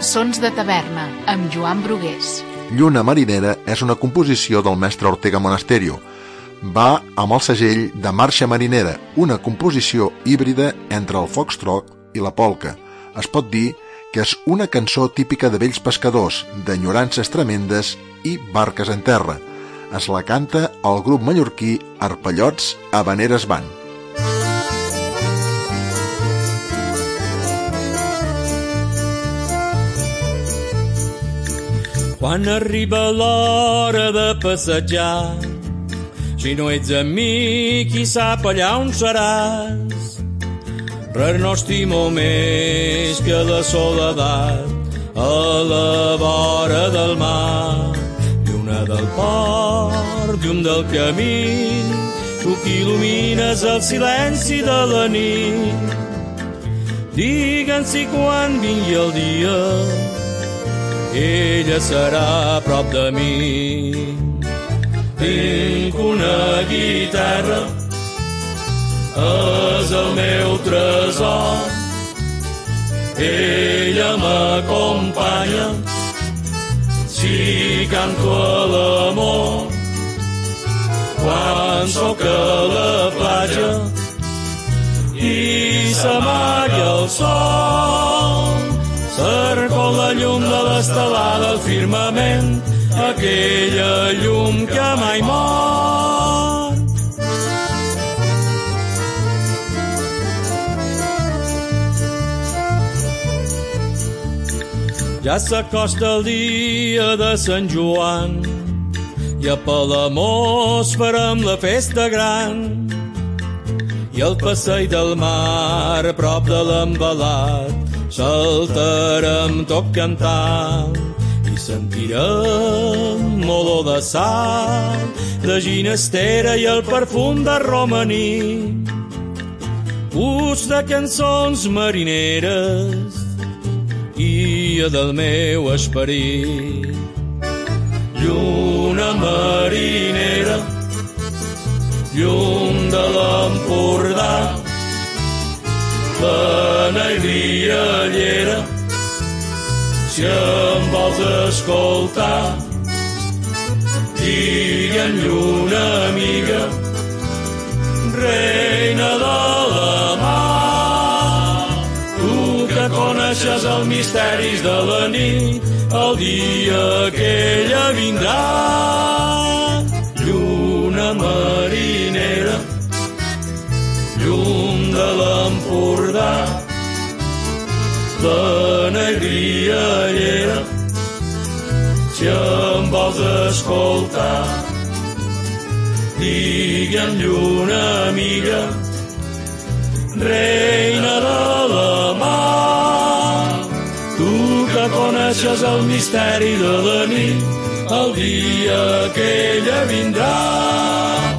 Sons de taverna, amb Joan Brugués. Lluna marinera és una composició del mestre Ortega Monasterio. Va amb el segell de Marxa marinera, una composició híbrida entre el foxtrot i la polca. Es pot dir que és una cançó típica de vells pescadors, d'enyorances tremendes i barques en terra. Es la canta el grup mallorquí Arpellots Havaneres Band. Quan arriba l'hora de passejar, si no ets amic, qui sap allà on seràs. Res no estimo més que la soledat a la vora del mar. Lluna del port, llum del camí, tu que il·lumines el silenci de la nit. Digue'm si quan vingui el dia ella serà a prop de mi. Tinc una guitarra, és el meu tresor. Ella m'acompanya si canto a l'amor. Quan sóc a la platja i s'amaga el sol, cerco la llum de l'estelada al firmament, aquella llum que mai mor. Ja s'acosta el dia de Sant Joan i a Palamós farem la festa gran. I al passeig del mar, a prop de l'envelat, saltarem tot cantant i sentirem olor de sal, de ginestera i el perfum de romaní. Gust de cançons marineres i del meu esperit. Lluna marinera, llum de l'Empordà, plena i riallera, si em vols escoltar, digue'm lluna amiga, reina de la mar, tu que coneixes els misteris de la nit, el dia que ella vindrà. Lluna marinera, llum de l'Empordà, plena i riallera, si em vols escoltar, digue'm lluna amiga, reina de la mar, tu que coneixes el misteri de la nit, el dia que ella vindrà.